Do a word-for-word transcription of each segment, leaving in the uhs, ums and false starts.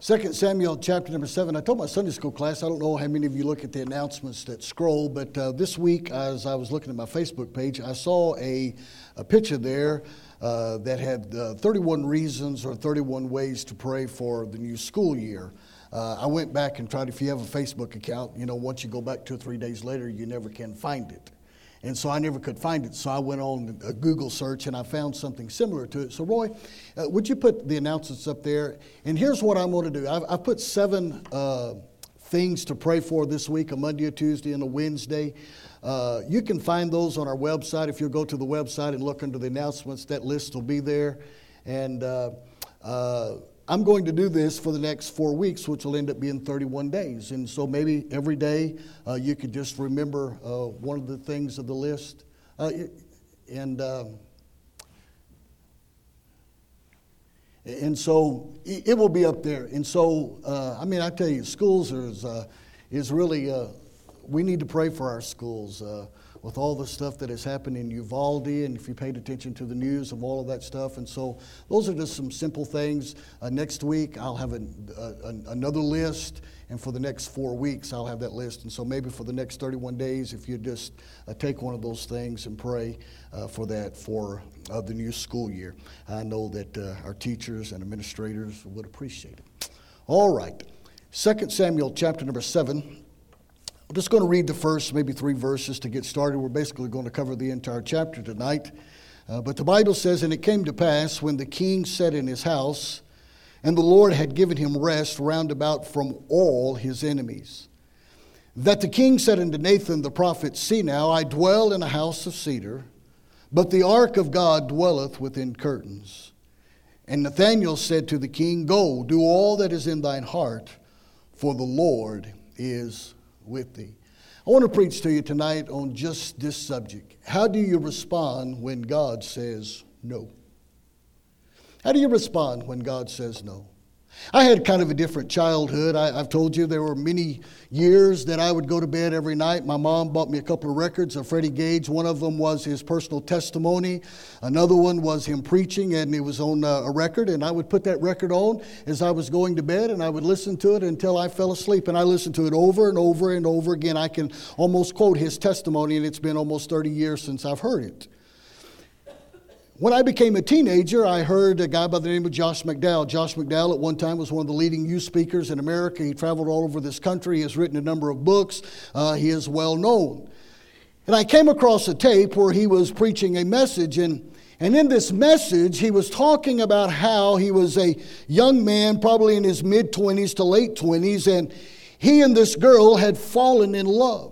Second Samuel chapter number seven. I told my Sunday school class, I don't know how many of you look at the announcements that scroll, but uh, this week as I was looking at my Facebook page, I saw a, a picture there uh, that had uh, thirty-one reasons or thirty-one ways to pray for the new school year. Uh, I went back and tried, if you have a Facebook account, you know, once you go back two or three days later, you never can find it. And so I never could find it, so I went on a Google search and I found something similar to it. So Roy, uh, would you put the announcements up there? And here's what I'm going to do. I've, I've put seven uh, things to pray for this week, a Monday, a Tuesday, and a Wednesday. Uh, you can find those on our website. If you'll go to the website and look under the announcements, that list will be there. And uh, uh, I'm going to do this for the next four weeks, which will end up being thirty-one days. And so maybe every day uh, you could just remember uh, one of the things of the list. Uh, and uh, and so it will be up there. And so, uh, I mean, I tell you, schools is, uh, is really, uh, we need to pray for our schools. Uh, with all the stuff that has happened in Uvalde, and if you paid attention to the news of all of that stuff. And so those are just some simple things. Uh, next week, I'll have an, uh, an, another list, and for the next four weeks, I'll have that list. And so maybe for the next thirty-one days, if you just uh, take one of those things and pray uh, for that for uh, the new school year. I know that uh, our teachers and administrators would appreciate it. All right, Second Samuel chapter number seven. I'm just going to read the first maybe three verses to get started. We're basically going to cover the entire chapter tonight. Uh, but the Bible says, "And it came to pass, when the king sat in his house, and the Lord had given him rest round about from all his enemies, that the king said unto Nathan the prophet, See now, I dwell in a house of cedar, but the ark of God dwelleth within curtains. And Nathanael said to the king, Go, do all that is in thine heart, for the Lord is with thee." I want to preach to you tonight on just this subject. How do you respond when God says no? How do you respond when God says no? I had kind of a different childhood. I, I've told you there were many years that I would go to bed every night. My mom bought me a couple of records of Freddie Gage. One of them was his personal testimony. Another one was him preaching, and it was on uh, a record. And I would put that record on as I was going to bed, and I would listen to it until I fell asleep. And I listened to it over and over and over again. I can almost quote his testimony, and it's been almost thirty years since I've heard it. When I became a teenager, I heard a guy by the name of Josh McDowell. Josh McDowell at one time was one of the leading youth speakers in America. He traveled all over this country. He has written a number of books. Uh, he is well known. And I came across a tape where he was preaching a message, and, and in this message, he was talking about how he was a young man, probably in his mid-twenties to late twenties, and he and this girl had fallen in love.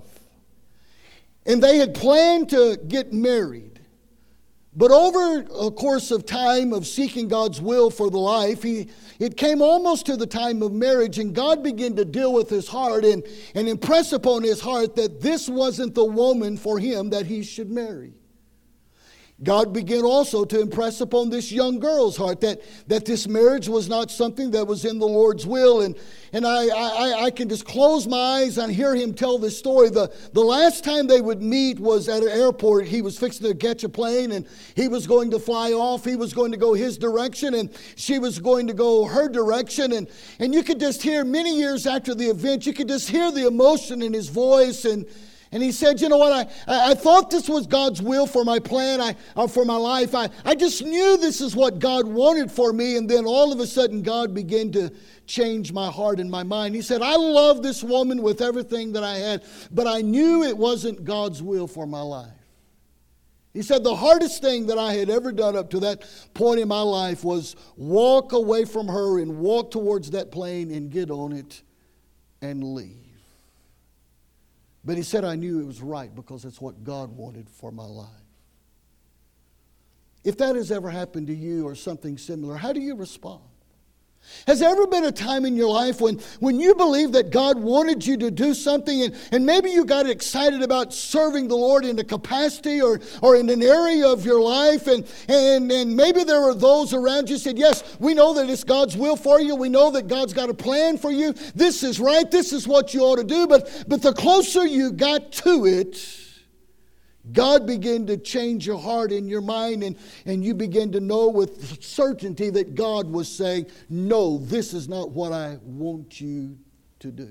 And they had planned to get married. But over a course of time of seeking God's will for the life, he, it came almost to the time of marriage, and God began to deal with his heart and, and impress upon his heart that this wasn't the woman for him that he should marry. God began also to impress upon this young girl's heart that, that this marriage was not something that was in the Lord's will. And, and I, I, I can just close my eyes and hear him tell this story. The, the last time they would meet was at an airport. He was fixing to catch a plane, and he was going to fly off. He was going to go his direction, and she was going to go her direction. And, and you could just hear, many years after the event, you could just hear the emotion in his voice. And And he said, you know what, I, I thought this was God's will for my plan, I, or for my life. I, I just knew this is what God wanted for me. And then all of a sudden, God began to change my heart and my mind. He said, I love this woman with everything that I had, but I knew it wasn't God's will for my life. He said, the hardest thing that I had ever done up to that point in my life was walk away from her and walk towards that plane and get on it and leave. But he said, I knew it was right because it's what God wanted for my life. If that has ever happened to you or something similar, how do you respond? Has there ever been a time in your life when, when you believed that God wanted you to do something, and, and maybe you got excited about serving the Lord in a capacity or, or in an area of your life, and, and, and maybe there were those around you who said, yes, we know that it's God's will for you. We know that God's got a plan for you. This is right. This is what you ought to do. But, but the closer you got to it, God began to change your heart and your mind, and, and you begin to know with certainty that God was saying, no, this is not what I want you to do.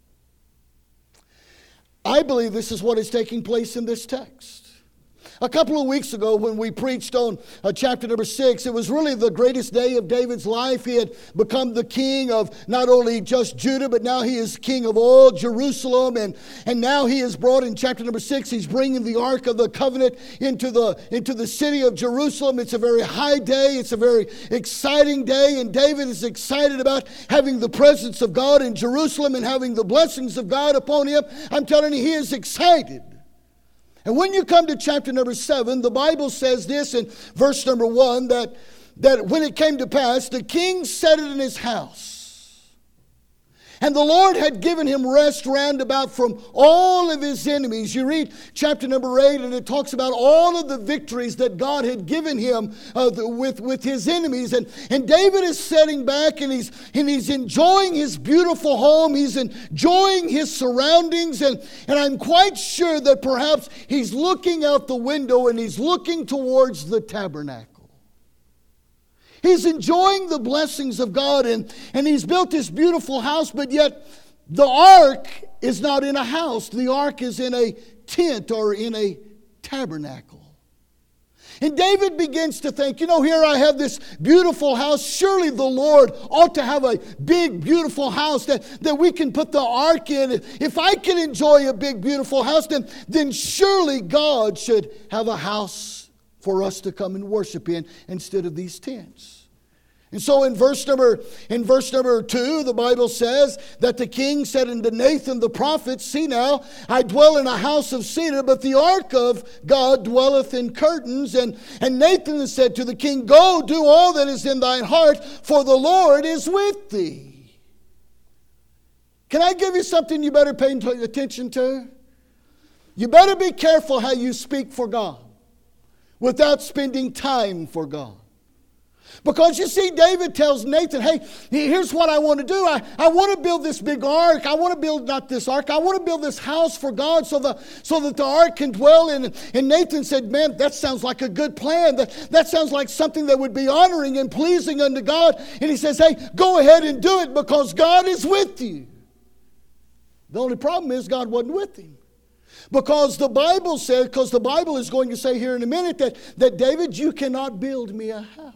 I believe this is what is taking place in this text. A couple of weeks ago when we preached on uh, chapter number six, it was really the greatest day of David's life. He had become the king of not only just Judah, but now he is king of all Jerusalem. And, and now he is brought in chapter number six, he's bringing the Ark of the Covenant into the, into the city of Jerusalem. It's a very high day. It's a very exciting day. And David is excited about having the presence of God in Jerusalem and having the blessings of God upon him. I'm telling you, he is excited. And when you come to chapter number seven, the Bible says this in verse number one, that, that when it came to pass, the king set it in his house. And the Lord had given him rest round about from all of his enemies. You read chapter number eight, and it talks about all of the victories that God had given him uh, the, with, with his enemies. And, and David is sitting back, and he's, and he's enjoying his beautiful home. He's enjoying his surroundings. And, and I'm quite sure that perhaps he's looking out the window and he's looking towards the tabernacle. He's enjoying the blessings of God, and, and he's built this beautiful house, but yet the ark is not in a house. The ark is in a tent or in a tabernacle. And David begins to think, you know, here I have this beautiful house. Surely the Lord ought to have a big, beautiful house that, that we can put the ark in. If I can enjoy a big, beautiful house, then, then surely God should have a house for us to come and worship in instead of these tents. And so in verse number in verse number two, the Bible says that the king said unto Nathan the prophet, see now, I dwell in a house of cedar, but the ark of God dwelleth in curtains. And, and Nathan said to the king, go, do all that is in thine heart, for the Lord is with thee. Can I give you something you better pay attention to? You better be careful how you speak for God without spending time for God. Because you see, David tells Nathan, hey, here's what I want to do. I, I want to build this big ark. I want to build, not this ark, I want to build this house for God so, the, so that the ark can dwell in. And Nathan said, man, that sounds like a good plan. That, that sounds like something that would be honoring and pleasing unto God. And he says, hey, go ahead and do it because God is with you. The only problem is God wasn't with him. Because the Bible says, because the Bible is going to say here in a minute that, that David, you cannot build me a house.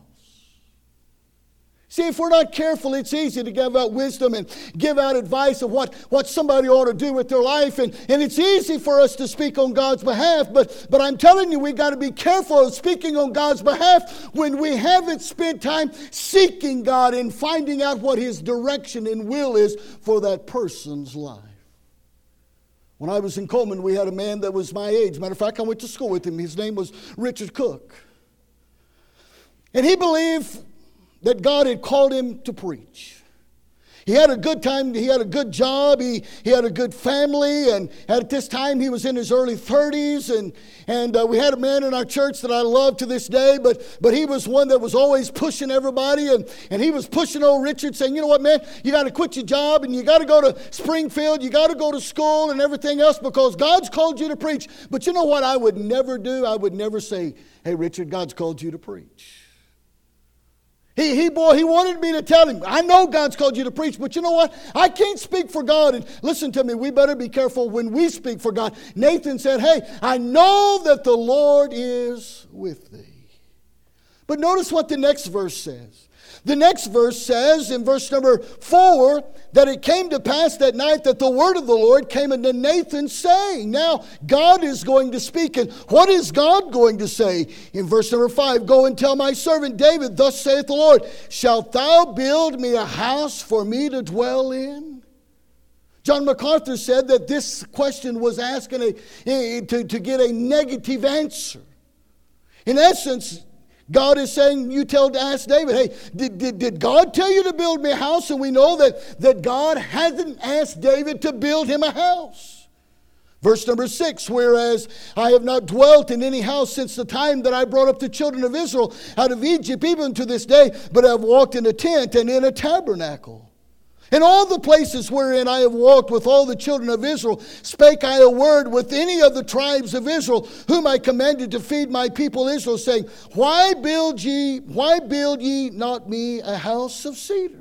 See, if we're not careful, it's easy to give out wisdom and give out advice of what, what somebody ought to do with their life. And, and it's easy for us to speak on God's behalf. But, but I'm telling you, we've got to be careful of speaking on God's behalf when we haven't spent time seeking God and finding out what His direction and will is for that person's life. When I was in Coleman, we had a man that was my age. Matter of fact, I went to school with him. His name was Richard Cook. And he believed that God had called him to preach. He had a good time. He had a good job. He, he had a good family. And at this time, he was in his early thirties. And, and uh, we had a man in our church that I love to this day. But, but he was one that was always pushing everybody. And, and he was pushing old Richard, saying, you know what, man? You got to quit your job. And you got to go to Springfield. You got to go to school and everything else because God's called you to preach. But you know what I would never do? I would never say, hey, Richard, God's called you to preach. He, he, boy, he wanted me to tell him, I know God's called you to preach, but you know what? I can't speak for God. And listen to me, we better be careful when we speak for God. Nathan said, hey, I know that the Lord is with thee. But notice what the next verse says. The next verse says in verse number four that it came to pass that night that the word of the Lord came unto Nathan saying. Now God is going to speak. And what is God going to say? In verse number five, go and tell my servant David, thus saith the Lord, shalt thou build me a house for me to dwell in? John MacArthur said that this question was asked in a, to, to get a negative answer. In essence, God is saying, you tell to ask David, hey, did, did, did God tell you to build me a house? And we know that, that God hasn't asked David to build him a house. Verse number six, whereas I have not dwelt in any house since the time that I brought up the children of Israel out of Egypt, even to this day, but I have walked in a tent and in a tabernacle. In all the places wherein I have walked with all the children of Israel, spake I a word with any of the tribes of Israel, whom I commanded to feed my people Israel, saying, Why build ye, why build ye not me a house of cedar?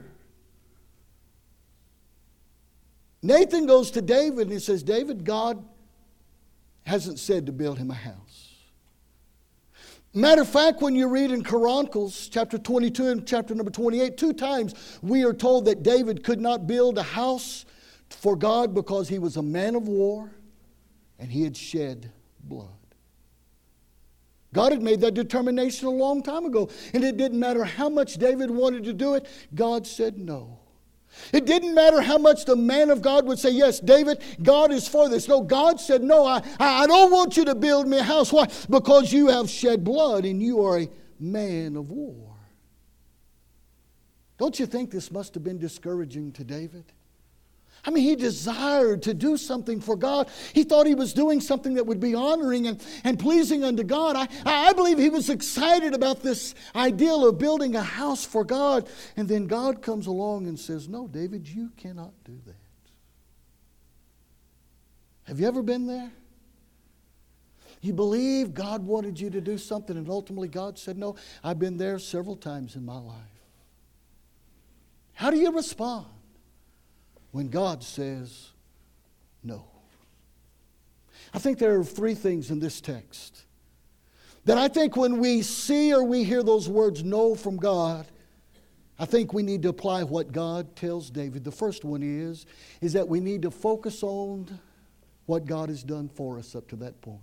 Nathan goes to David and he says, David, God hasn't said to build him a house. Matter of fact, when you read in Chronicles chapter twenty-two and chapter number twenty-eight, two times we are told that David could not build a house for God because he was a man of war and he had shed blood. God had made that determination a long time ago, and it didn't matter how much David wanted to do it, God said no. It didn't matter how much the man of God would say, yes, David, God is for this. No, God said, no, I, I don't want you to build me a house. Why? Because you have shed blood and you are a man of war. Don't you think this must have been discouraging to David? I mean, he desired to do something for God. He thought he was doing something that would be honoring and, and pleasing unto God. I, I believe he was excited about this ideal of building a house for God. And then God comes along and says, no, David, you cannot do that. Have you ever been there? You believe God wanted you to do something and ultimately God said no. I've been there several times in my life. How do you respond when God says no? I think there are three things in this text that I think when we see or we hear those words no from God, I think we need to apply what God tells David. The first one is, is that we need to focus on what God has done for us up to that point.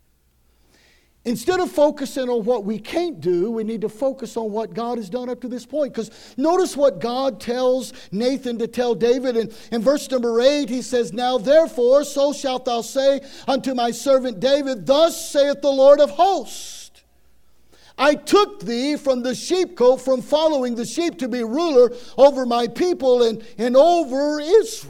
Instead of focusing on what we can't do, we need to focus on what God has done up to this point. Because notice what God tells Nathan to tell David. And in verse number eight, he says, Now therefore, so shalt thou say unto my servant David, Thus saith the Lord of hosts, I took thee from the sheepcote, from following the sheep, to be ruler over my people and, and over Israel.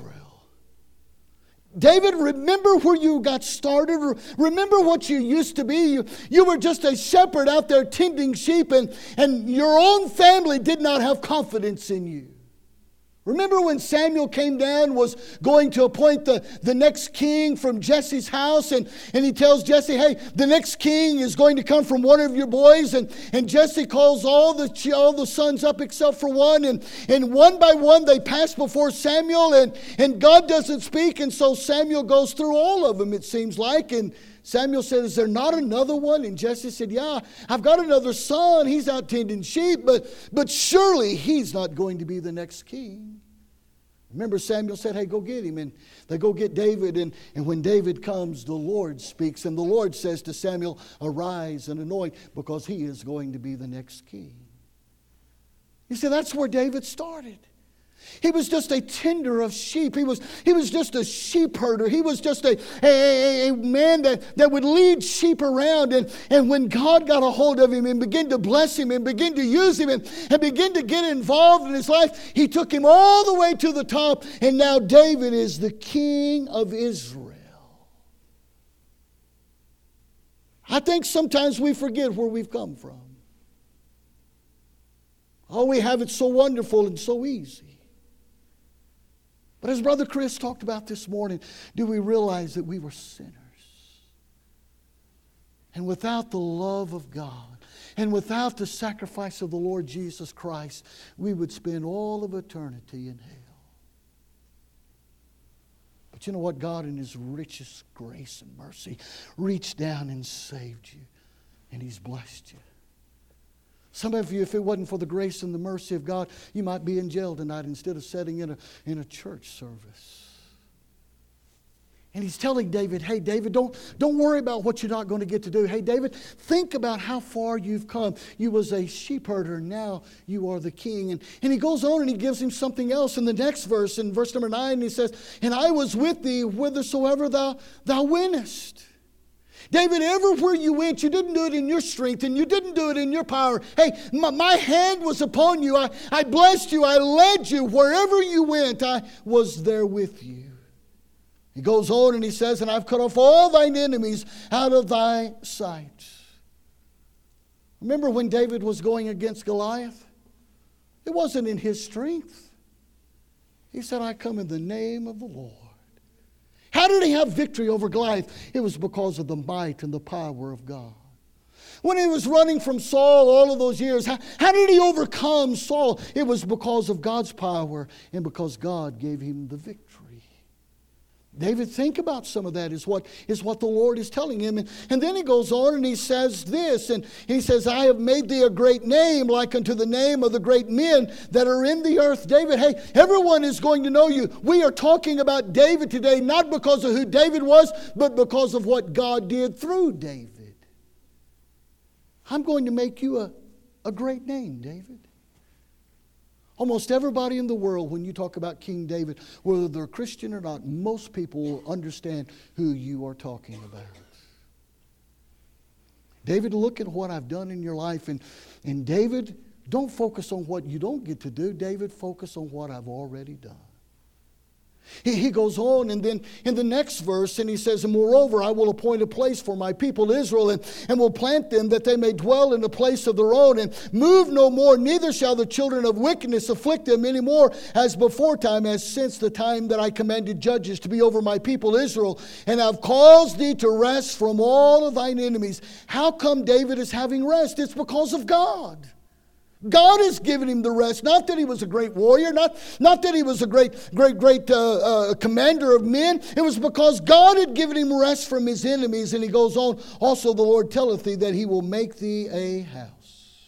David, remember where you got started. Remember what you used to be. You, you were just a shepherd out there tending sheep, and, and your own family did not have confidence in you. Remember when Samuel came down, was going to appoint the, the next king from Jesse's house, and, and he tells Jesse, hey, the next king is going to come from one of your boys, and, and Jesse calls all the, all the sons up except for one, and, and one by one they pass before Samuel, and, and God doesn't speak, and so Samuel goes through all of them, it seems like, and Samuel said, is there not another one? And Jesse said, yeah, I've got another son. He's out tending sheep, but, but surely he's not going to be the next king. Remember, Samuel said, hey, go get him. And they go get David. And, and when David comes, the Lord speaks. And the Lord says to Samuel, arise and anoint, because he is going to be the next king. You see, that's where David started. He was just a tender of sheep. He was, he was just a sheep herder. He was just a, a, a man that, that would lead sheep around. And, and when God got a hold of him and began to bless him and begin to use him and, and begin to get involved in his life, he took him all the way to the top. And now David is the king of Israel. I think sometimes we forget where we've come from. Oh, we have it so wonderful and so easy. But as Brother Chris talked about this morning, do we realize that we were sinners? And without the love of God, and without the sacrifice of the Lord Jesus Christ, we would spend all of eternity in hell. But you know what? God in His richest grace and mercy reached down and saved you. And He's blessed you. Some of you, if it wasn't for the grace and the mercy of God, you might be in jail tonight instead of sitting in a, in a church service. And He's telling David, hey, David, don't, don't worry about what you're not going to get to do. Hey, David, think about how far you've come. You was a sheep herder, now you are the king. And, and he goes on and he gives him something else in the next verse. In verse number nine, he says, and I was with thee whithersoever thou, thou wentest. David, everywhere you went, you didn't do it in your strength and you didn't do it in your power. Hey, my, my hand was upon you. I, I blessed you. I led you. Wherever you went, I was there with you. He goes on and he says, and I've cut off all thine enemies out of thy sight. Remember when David was going against Goliath? It wasn't in his strength. He said, I come in the name of the Lord. How did he have victory over Goliath? It was because of the might and the power of God. When he was running from Saul all of those years, how, how did he overcome Saul? It was because of God's power and because God gave him the victory. David, think about some of that is what, is what the Lord is telling him. And, and then he goes on and he says this, and he says, I have made thee a great name like unto the name of the great men that are in the earth. David, hey, everyone is going to know you. We are talking about David today, not because of who David was, but because of what God did through David. I'm going to make you a, a great name, David. Almost everybody in the world, when you talk about King David, whether they're Christian or not, most people will understand who you are talking about. David, look at what I've done in your life. And, and David, don't focus on what you don't get to do. David, focus on what I've already done. He, he goes on, and then in the next verse, and he says, and moreover, I will appoint a place for my people Israel, and, and will plant them that they may dwell in a place of their own, and move no more, neither shall the children of wickedness afflict them any more, as before time, as since the time that I commanded judges to be over my people Israel, and have caused thee to rest from all of thine enemies. How come David is having rest? It's because of God. God has given him the rest. Not that he was a great warrior, not, not that he was a great, great, great uh, uh, commander of men. It was because God had given him rest from his enemies. And he goes on, also the Lord telleth thee that he will make thee a house.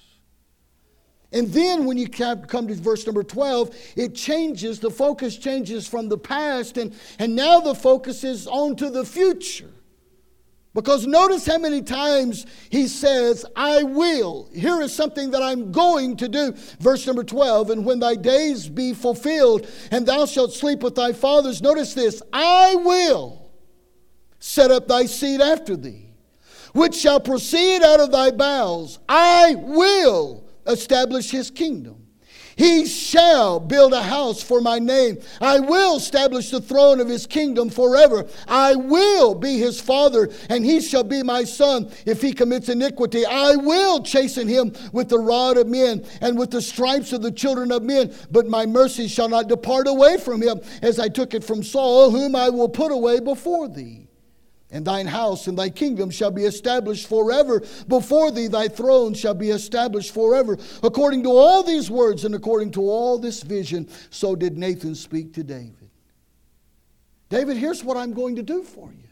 And then when you come to verse number twelve, it changes, the focus changes from the past, and, and now the focus is on to the future. Because notice how many times he says, I will. Here is something that I'm going to do. Verse number twelve, and when thy days be fulfilled, and thou shalt sleep with thy fathers. Notice this, I will set up thy seed after thee, which shall proceed out of thy bowels. I will establish his kingdom. He shall build a house for my name. I will establish the throne of his kingdom forever. I will be his father, and he shall be my son if he commits iniquity. I will chasten him with the rod of men and with the stripes of the children of men. But my mercy shall not depart away from him, as I took it from Saul, whom I will put away before thee. And thine house and thy kingdom shall be established forever. Before thee thy throne shall be established forever. According to all these words and according to all this vision, so did Nathan speak to David. David, here's what I'm going to do for you.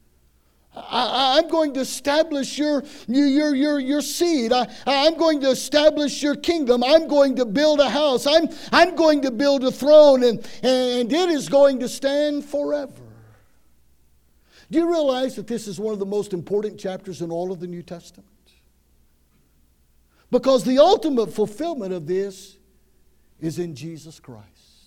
I, I'm going to establish your, your, your, your seed. I, I'm going to establish your kingdom. I'm going to build a house. I'm, I'm going to build a throne, and, and it is going to stand forever. Do you realize that this is one of the most important chapters in all of the New Testament? Because the ultimate fulfillment of this is in Jesus Christ.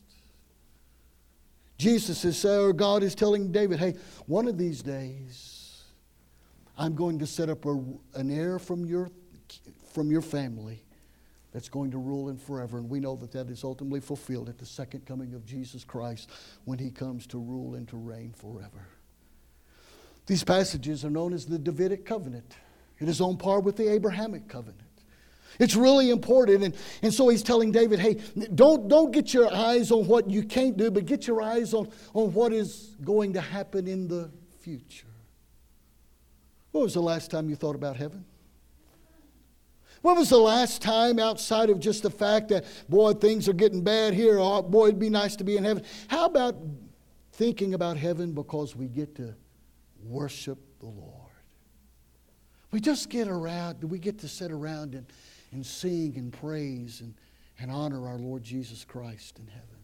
Jesus is, or God is telling David, hey, one of these days, I'm going to set up a, an heir from your, from your family that's going to rule in forever. And we know that that is ultimately fulfilled at the second coming of Jesus Christ when he comes to rule and to reign forever. These passages are known as the Davidic covenant. It is on par with the Abrahamic covenant. It's really important. And, and so he's telling David, hey, don't, don't get your eyes on what you can't do, but get your eyes on, on what is going to happen in the future. When was the last time you thought about heaven? When was the last time, outside of just the fact that, boy, things are getting bad here, oh, boy, it'd be nice to be in heaven. How about thinking about heaven because we get to worship the Lord? We just get around, we get to sit around and, and sing and praise and, and honor our Lord Jesus Christ in heaven.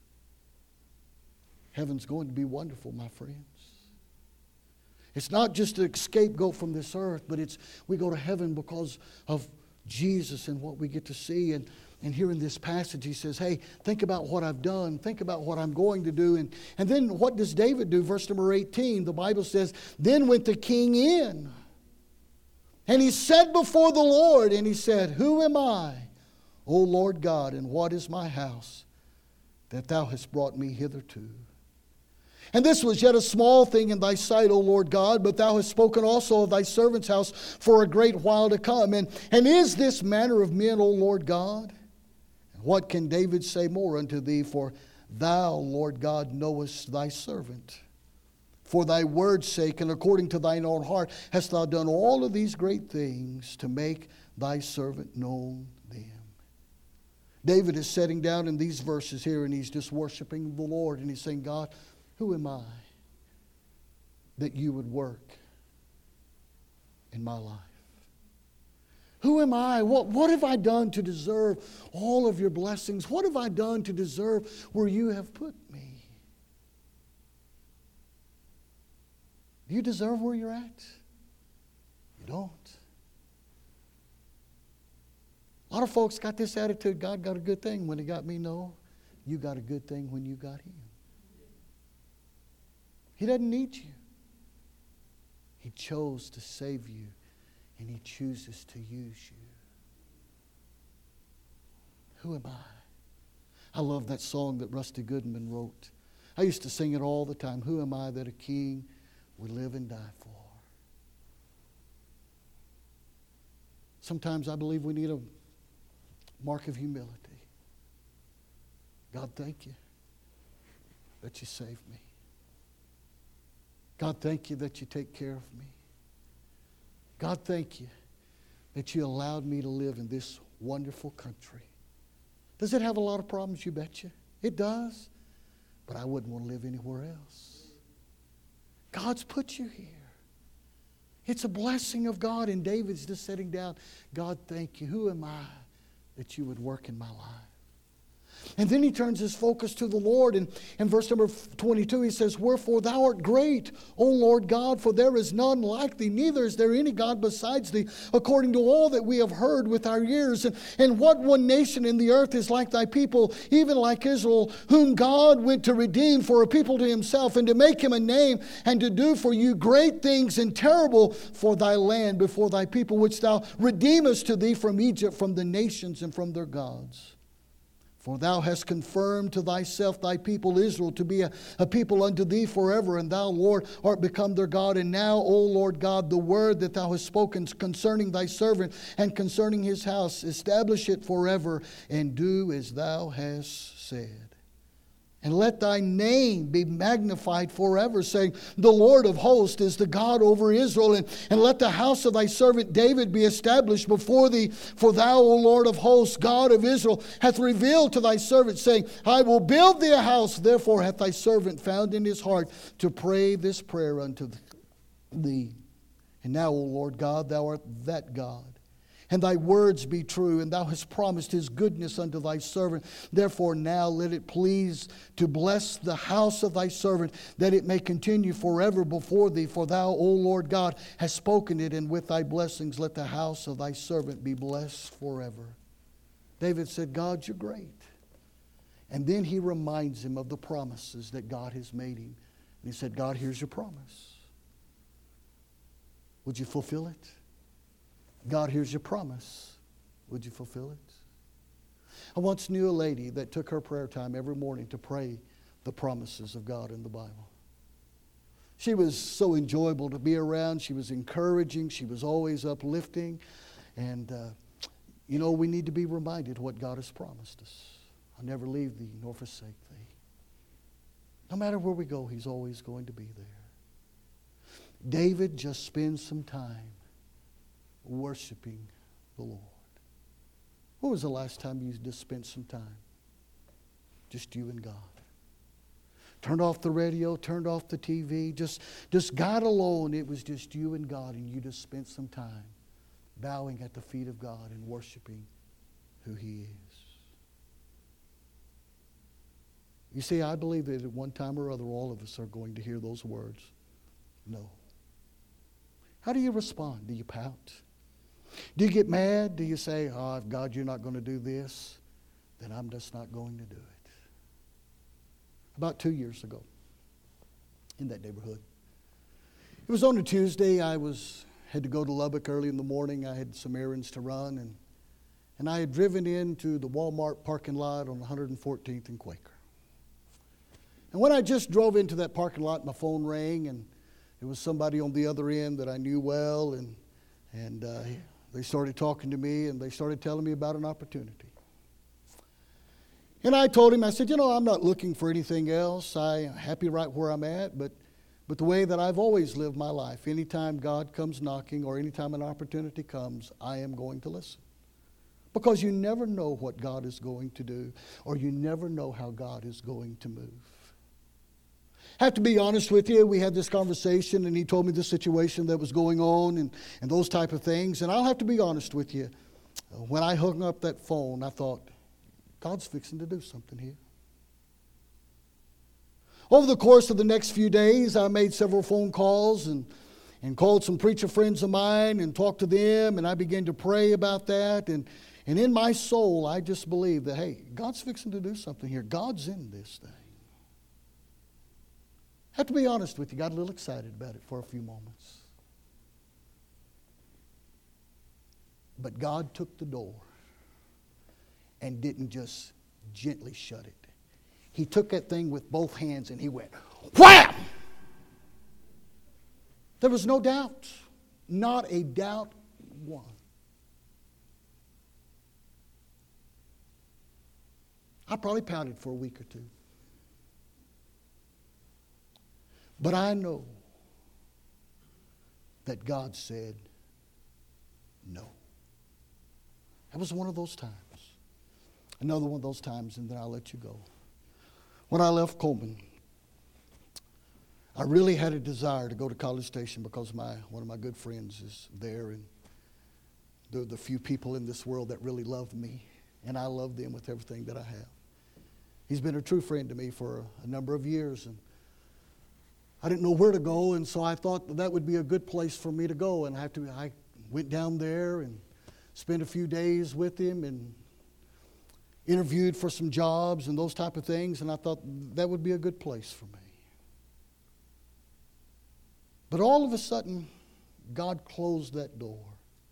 Heaven's going to be wonderful, my friends. It's not just an scapegoat from this earth, but it's we go to heaven because of Jesus and what we get to see. And And here in this passage, he says, hey, think about what I've done. Think about what I'm going to do. And, and then what does David do? Verse number eighteen, the Bible says, then went the king in. And he said before the Lord, and he said, who am I, O Lord God, and what is my house that thou hast brought me hitherto? And this was yet a small thing in thy sight, O Lord God, but thou hast spoken also of thy servant's house for a great while to come. And, and is this manner of men, O Lord God? What can David say more unto thee? For Thou, Lord God, knowest thy servant. For thy word's sake and according to thine own heart hast thou done all of these great things to make thy servant known them. David is sitting down in these verses here and he's just worshiping the Lord and he's saying, God, who am I that you would work in my life? Who am I? What, what have I done to deserve all of your blessings? What have I done to deserve where you have put me? Do you deserve where you're at? You don't. A lot of folks got this attitude, God got a good thing when He got me. No, you got a good thing when you got Him. He doesn't need you. He chose to save you, and He chooses to use you. Who am I? I love that song that Rusty Goodman wrote. I used to sing it all the time. Who am I that a king would live and die for? Sometimes I believe we need a mark of humility. God, thank you that you saved me. God, thank you that you take care of me. God, thank you that you allowed me to live in this wonderful country. Does it have a lot of problems? You betcha. It does. But I wouldn't want to live anywhere else. God's put you here. It's a blessing of God. And David's just sitting down. God, thank you. Who am I that you would work in my life? And then he turns his focus to the Lord. And in verse number twenty-two, he says, Wherefore thou art great, O Lord God, for there is none like thee, neither is there any God besides thee, according to all that we have heard with our ears. And, and what one nation in the earth is like thy people, even like Israel, whom God went to redeem for a people to himself, and to make him a name, and to do for you great things and terrible for thy land before thy people, which thou redeemest to thee from Egypt, from the nations and from their gods. For thou hast confirmed to thyself thy people Israel to be a, a people unto thee forever, and thou, Lord, art become their God. And now, O Lord God, the word that thou hast spoken concerning thy servant and concerning his house, establish it forever, and do as thou hast said. And let thy name be magnified forever, saying, The Lord of hosts is the God over Israel. And, and let the house of thy servant David be established before thee. For thou, O Lord of hosts, God of Israel, hath revealed to thy servant, saying, I will build thee a house. Therefore hath thy servant found in his heart to pray this prayer unto thee. And now, O Lord God, thou art that God. And thy words be true, and thou hast promised his goodness unto thy servant. Therefore now let it please to bless the house of thy servant, that it may continue forever before thee. For thou, O Lord God, hast spoken it, and with thy blessings let the house of thy servant be blessed forever. David said, God, you're great. And then he reminds him of the promises that God has made him. And he said, God, here's your promise. Would you fulfill it? God, here's your promise. Would you fulfill it? I once knew a lady that took her prayer time every morning to pray the promises of God in the Bible. She was so enjoyable to be around. She was encouraging. She was always uplifting. And, uh, you know, we need to be reminded what God has promised us. I'll never leave thee nor forsake thee. No matter where we go, He's always going to be there. David just spends some time worshiping the Lord. When was the last time you just spent some time? Just you and God. Turned off the radio, turned off the T V, just, just God alone. It was just you and God, and you just spent some time bowing at the feet of God and worshiping who He is. You see, I believe that at one time or other, all of us are going to hear those words. No. How do you respond? Do you pout? Do you get mad? Do you say, oh, if God, you're not going to do this, then I'm just not going to do it? About two years ago, in that neighborhood. It was on a Tuesday. I was had to go to Lubbock early in the morning. I had some errands to run, and, and I had driven into the Walmart parking lot on one hundred fourteenth and Quaker. And when I just drove into that parking lot, my phone rang, and it was somebody on the other end that I knew well, and and uh, they started talking to me, and they started telling me about an opportunity. And I told him, I said, you know, I'm not looking for anything else. I'm happy right where I'm at, but but the way that I've always lived my life, anytime God comes knocking or anytime an opportunity comes, I am going to listen. Because you never know what God is going to do, or you never know how God is going to move. I have to be honest with you. We had this conversation, and he told me the situation that was going on and, and those type of things. And I'll have to be honest with you. When I hung up that phone, I thought, God's fixing to do something here. Over the course of the next few days, I made several phone calls and, and called some preacher friends of mine and talked to them, and I began to pray about that. And, and in my soul, I just believed that, hey, God's fixing to do something here. God's in this thing. I have to be honest with you, got a little excited about it for a few moments. But God took the door and didn't just gently shut it. He took that thing with both hands and he went, wham! There was no doubt. Not a doubt one. I probably pouted for a week or two. But I know that God said no. That was one of those times. Another one of those times, and then I'll let you go. When I left Coleman, I really had a desire to go to College Station because my one of my good friends is there, and they're the few people in this world that really love me, and I love them with everything that I have. He's been a true friend to me for a, a number of years, and I didn't know where to go, and so I thought that, that would be a good place for me to go. And I have to. I went down there and spent a few days with him and interviewed for some jobs and those type of things, and I thought that would be a good place for me. But all of a sudden, God closed that door.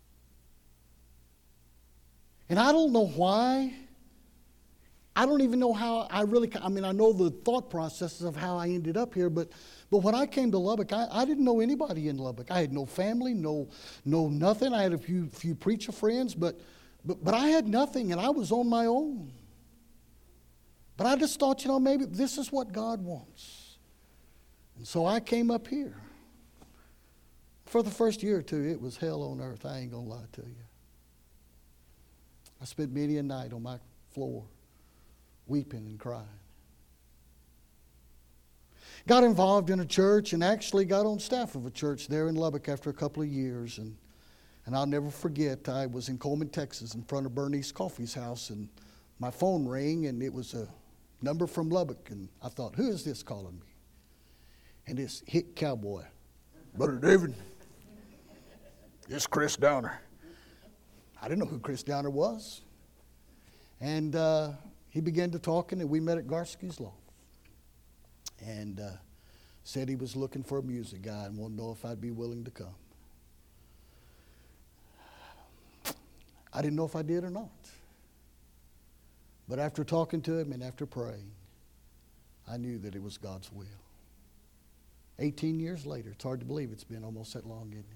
And I don't know why. I don't even know how I really, I mean, I know the thought processes of how I ended up here, but but when I came to Lubbock, I, I didn't know anybody in Lubbock. I had no family, no no nothing. I had a few few preacher friends, but but but I had nothing, and I was on my own. But I just thought, you know, maybe this is what God wants. And so I came up here. For the first year or two, it was hell on earth. I ain't going to lie to you. I spent many a night on my floor weeping and crying. Got involved in a church and actually got on staff of a church there in Lubbock after a couple of years. And, and I'll never forget, I was in Coleman, Texas, in front of Bernice Coffey's house, and my phone rang, and it was a number from Lubbock. And I thought, who is this calling me? And this hit cowboy, Brother David, it's Chris Downer. I didn't know who Chris Downer was. And uh, he began to talking, and we met at Garsky's Law. And uh, said he was looking for a music guy and wanted to know if I'd be willing to come. I didn't know if I did or not. But after talking to him and after praying, I knew that it was God's will. eighteen years later, it's hard to believe it's been almost that long, isn't it?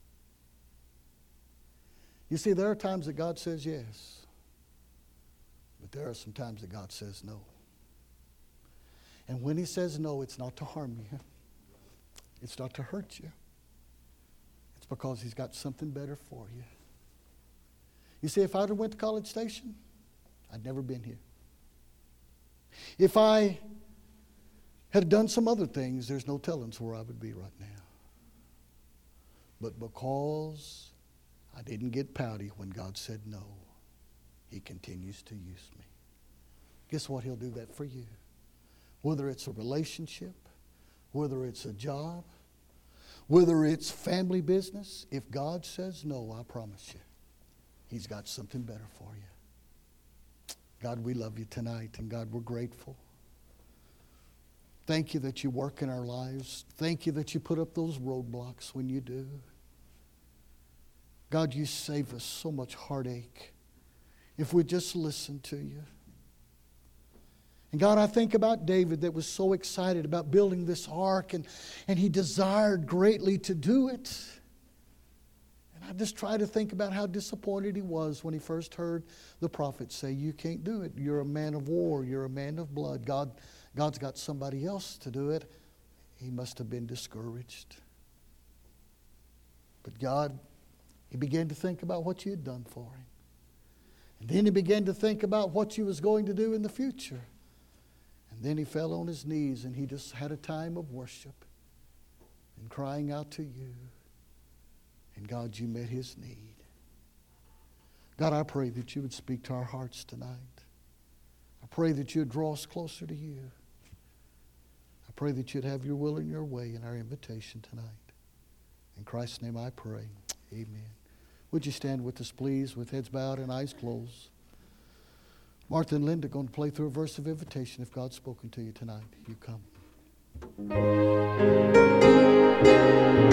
You see, there are times that God says yes, but there are some times that God says no. And when he says no, it's not to harm you. It's not to hurt you. It's because he's got something better for you. You see, if I'd have went to College Station, I'd never been here. If I had done some other things, there's no telling where I would be right now. But because I didn't get pouty when God said no, he continues to use me. Guess what? He'll do that for you. Whether it's a relationship, whether it's a job, whether it's family business, if God says no, I promise you, he's got something better for you. God, we love you tonight, and God, we're grateful. Thank you that you work in our lives. Thank you that you put up those roadblocks when you do. God, you save us so much heartache if we just listen to you. And God, I think about David that was so excited about building this ark, and, and he desired greatly to do it. And I I just try to think about how disappointed he was when he first heard the prophet say, you can't do it. You're a man of war. You're a man of blood. God, God's got somebody else to do it. He must have been discouraged. But God, he began to think about what you had done for him. And then he began to think about what you was going to do in the future. And then he fell on his knees and he just had a time of worship and crying out to you. And God, you met his need. God, I pray that you would speak to our hearts tonight. I pray that you would draw us closer to you. I pray that you'd have your will and your way in our invitation tonight. In Christ's name I pray. Amen. Would you stand with us, please, with heads bowed and eyes closed? Martha and Linda are going to play through a verse of invitation. If God's spoken to you tonight, you come.